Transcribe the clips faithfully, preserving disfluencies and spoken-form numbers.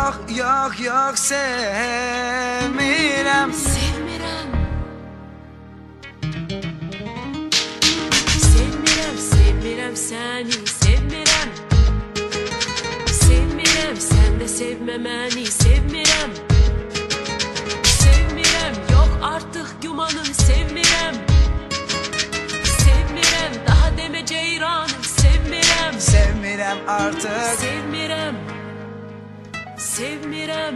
Yok yok yok sevmirəm. Sevmirəm. Sevmirəm, sevmirəm səni, sevmirəm. Sevmirəm, sən də sevmə məni, sevmirəm. Sevmirəm, yox artıq gümanım, sevmirəm. Sevmirəm, daha demə ceyranım, sevmirəm. Sevmirəm artıq. Sevmirəm. Sevmirəm.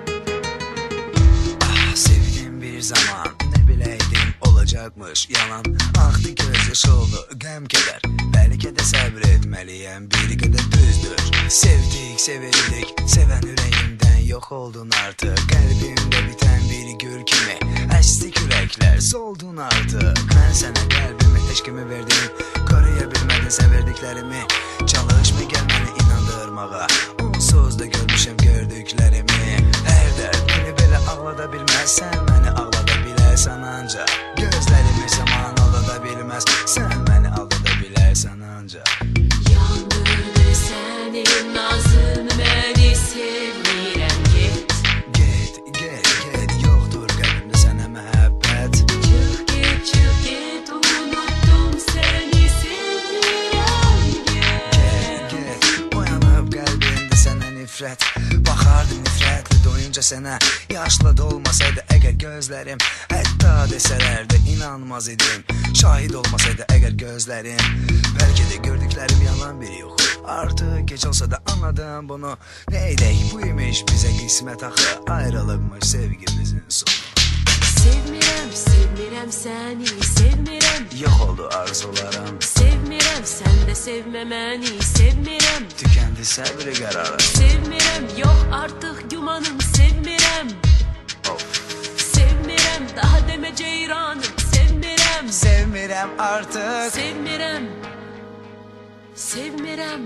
Ah, sevdim bir zaman, ne bileydim olacakmış yalan. Aktı gözyaş oldu gəm keder, belki de sabretmeliyim, bir qədər düzdür. Sevdik sevildik, seven yüreğimden yok oldun artık. Kalbimde biten bir gül kimi, estik yürekler soldun artık. Ben sana kalbimi, eşkimi verdim, koruyabilmedin severdiklerimi. Çalışma gel beni inandırmağa, onsuz da görmüşüm gördüklerimi. Her dert beni böyle ağladabilmez, sen beni ağladabilersen anca. Gözlerimi zaman aldadabilmez, sen beni aldadabilersen anca. Yandırdı senin nazın, beni sevmirəm, get. Get, get, get, yoktur kalbimde sana mehabbet. Çıx get, çıx get, unuttum seni, sevmirəm, get. Get, get, uyanıp kalbimde sana nifret. Bakardım nifretli doyunca sana, yaşla dolmasaydı eğer gözlerim. Hatta deseler de inanmaz idim, şahit olmasaydı eğer gözlerim. Belki de gördüklerim yalan biri yok. Artık geç olsa da anladım bunu. Neydi buymuş bize kısmet axı, ayrılıkmış sevgimizin sonu. Sevmirəm, sevmirəm səni, sevmirəm. Yok oldu arzularım, Sevmirəm, sən də sevmə məni, sevmirəm. tükendi sabri kararım. Sevmirəm, yox artıq gümanım, sevmirəm. Of. Sevmirəm, daha demə ceyranım, sevmirəm. Sevmirəm artık. Sevmirəm. Sevmirəm.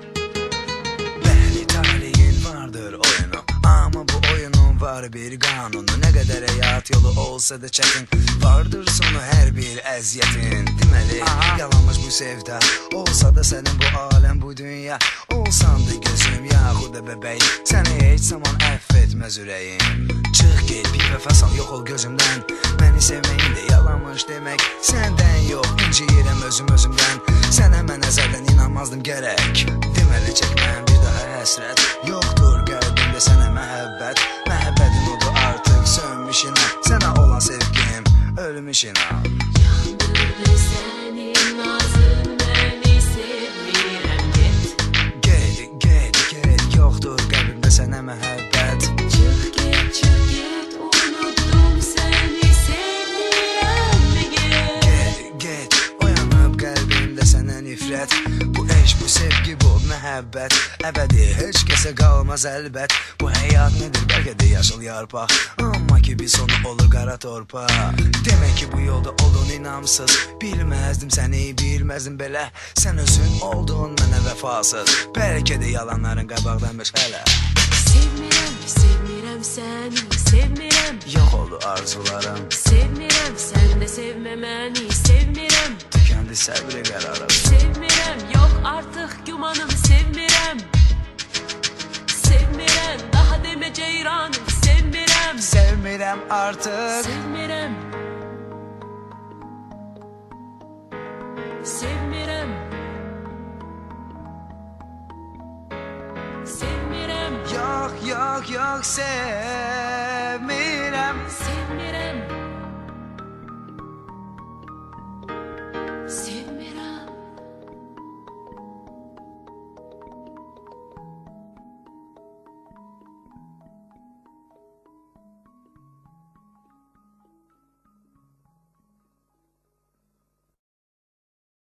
Belli talihin vardır oyunu, ama bu oyunun var bir kanunu. Ne kadar hayat yolu olsa da çetin, vardır sonu her bir əziyyətin. Deməli yalanmış bu sevda, olsa da senin bu alem bu dünya. Olsan da gözüm yaxud da bebeğim, seni hiç zaman affetmez yüreğim. Çıx git bir vəfa sal, yok ol gözümden. Beni sevmeyin de yalanmış demek, senden yok inciyirəm özüm özümden. Sənə mən əzəldən inanmazdım gerek. Deməli çəkməyəm bir daha həsrət, yoktur qəlbimdə sənə məhəbbət. Məhəbbətin odu artıq sönmüş inan, sənə olan sevgim ölmüş inan. Yandırdı senin nazın, beni sevmirəm, get. Get, get, get, yoktur qəlbimdə sənə məhəbbət. Çıx get, çıx get, unuttum səni, sevmirəm, get. Get, get, uyanıb qəlbimdə sənə nifrət. Bu eşq, bu sevgi, bu məhəbbət əbədi, heç kəsə qalmaz əlbət. Bu həyat nedir, bəlkə də yaşıl yarpaq, amma ki bir sonu olur qara torpaq. Demək ki bu yolda oldun inamsız, bilməzdim səni, bilməzdim belə. Sən özün oldun mənə vəfasız, bəlkə də yalanların qabaqdanmış hələ. Sevmirəm, sevmirəm səni, sevmirəm. Yox oldu arzularım, Sevmirəm, sən də sevmə məni, sevmirəm. tükendi səbri qərarım. Sevmirəm, yox artıq gümanım, sevmirəm. Sevmirəm, daha demə ceyranım, sevmirəm. Sevmirəm artıq. Sevmirəm. Sevmirəm. Sevmirəm. Yok yok yok sevmirəm. Sevmirəm.